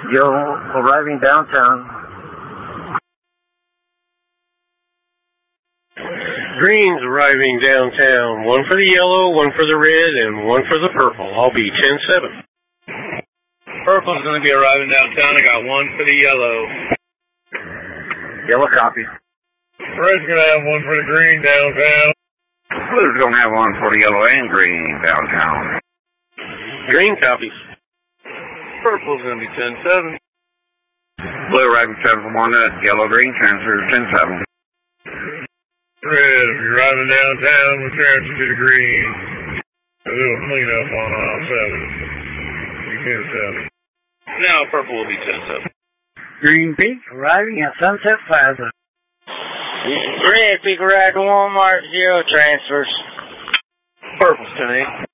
Yellow arriving downtown. Green's arriving downtown. One for the yellow, one for the red, and one for the purple. I'll be 10-7. Purple's going to be arriving downtown. I got one for the yellow. Yellow copy. Red's going to have one for the green downtown. Blue's going to have one for the yellow and green downtown. Green copies. Purple's going to be 10-7. Blue arriving 7-1, yellow green transfers 10-7. Red, if you're driving downtown, we'll transfer to the green. A little cleanup on aisle 7. 10-7. Now purple will be 10-7. Green Peak arriving at Sunset Plaza. Red Peak arrived at Walmart, 0 transfers. Purple's 10-8.